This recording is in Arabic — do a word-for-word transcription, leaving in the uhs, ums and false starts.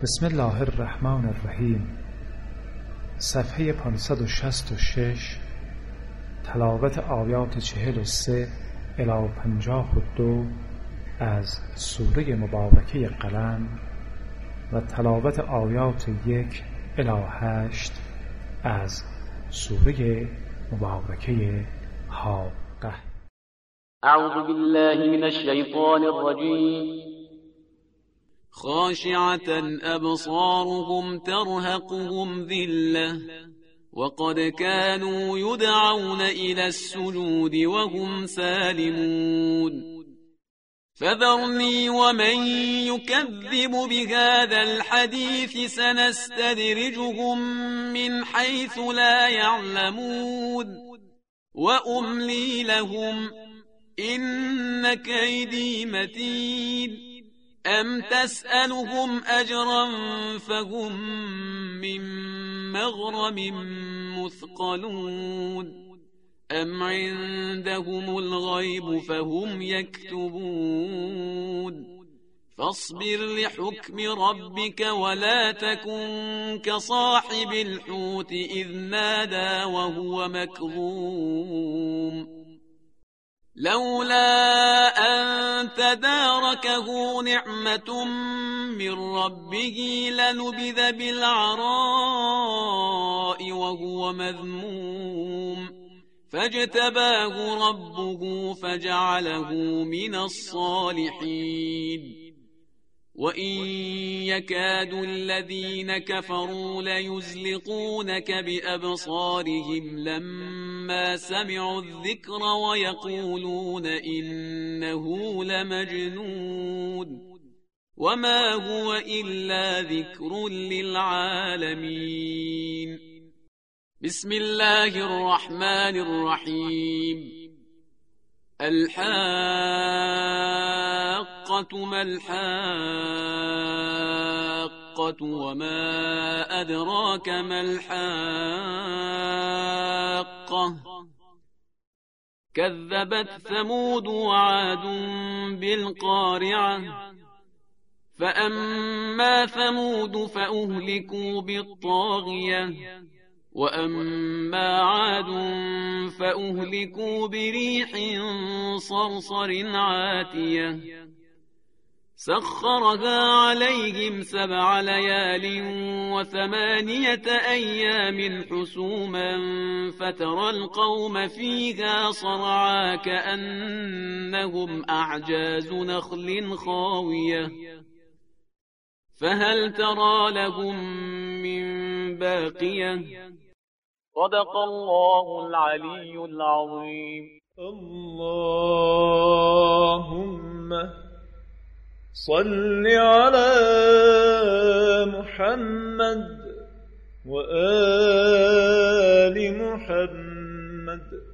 بسم الله الرحمن الرحیم. صفحه پانصد و شصت و شش، تلاوت آیات چهل و سه الی پنجاه و دو از سوره مبارکه قلم و تلاوت آیات یک الی هشت از سوره مبارکه حاقه. اعوذ بالله من الشیطان الرجیم. خاشعة أبصارهم ترهقهم ذلة وقد كانوا يدعون إلى السجود وهم سالمون فذرني ومن يكذب بهذا الحديث سنستدرجهم من حيث لا يعلمون وأملي لهم إن كيدي متين أم تسألهم أجرا فهم من مغرم مثقلون أم عندهم الغيب فهم يكتبون فاصبر لحكم ربك ولا تكن كصاحب الحوت إذ نادى وهو مكظوم لولا أن تداركه نعمة من ربه لنبذ بالعراء وهو مذموم فاجتباه ربه فجعله من الصالحين وإن يكاد الذين كفروا ليزلقونك بأبصارهم لما سمعوا الذكر ويقولون إنه لمجنون وما هو إلا ذكر للعالمين. بسم الله الرحمن الرحيم. الحاقة ما الحاقة وما أدراك ما الحاقة كذبت ثمود وعاد بالقارعة فأما ثمود فأهلكوا بالطاغية وأما عاد فأهلكوا بريح صرصر عاتية سخرها عليهم سبع ليال وثمانية أيام حسوما فترى القوم فيها صرعا كأنهم أعجاز نخل خاوية فهل ترى لهم من باقية. صدق الله العلي العظيم. اللهم صل على محمد وآل محمد.